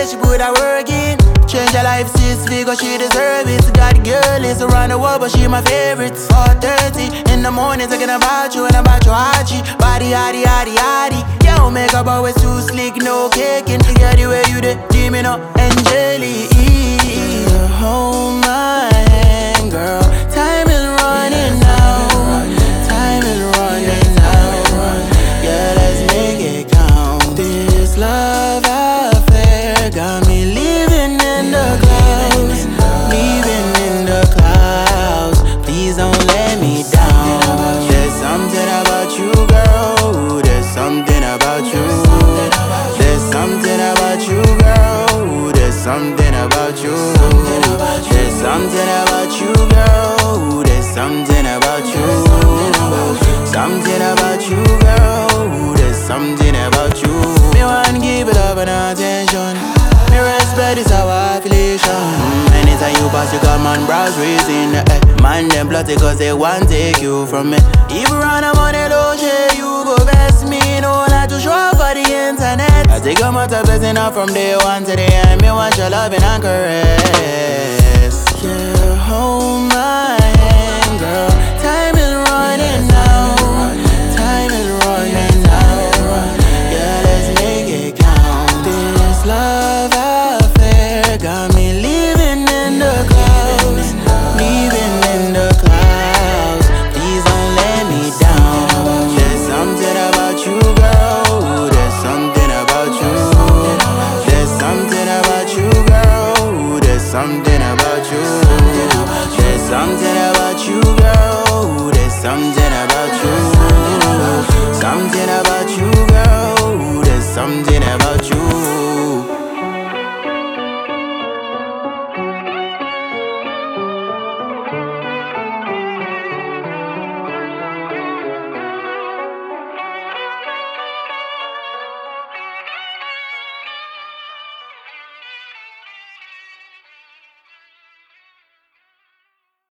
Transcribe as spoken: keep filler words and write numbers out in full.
she put her work in. Change her life, sis, figure she deserve it. Got the girl is around the world, but she my favorite. four thirty in the morning, talking about you and about your Archie. Body, yaddy, yaddy, yaddy. Yo, makeup always too slick, no caking. You got the way you did, dreaming up, Angelique. Hold my hand, girl. Time is running out. Time is running out. Yeah, let's make it count. This love affair got me living in the clouds, living in the clouds. Please don't let me down. There's something about you, girl. There's something about you. There's something about you, girl. There's something about you. There's something about you, girl. There's something about you. Something about you, girl. There's something about you. Me want give it love and attention. Me respect is our affiliation. Anytime you pass, you got man brows raising. eh. Man them plotty cause they want take you from me. If you run a money low, shit, you go best me. No like to show up for the internet. I take your mother blessing up from day one to the end. Me want your loving and caress. Yeah, hold my hand, girl. Time is running out. Time is running out. Yeah, let's make it count. This love affair got me living in the clouds, living in the clouds. Please don't let me down. There's something about you, girl. There's something about you. There's something about you, girl. There's something about you. There's something about you, girl. There's something about you. Something about you.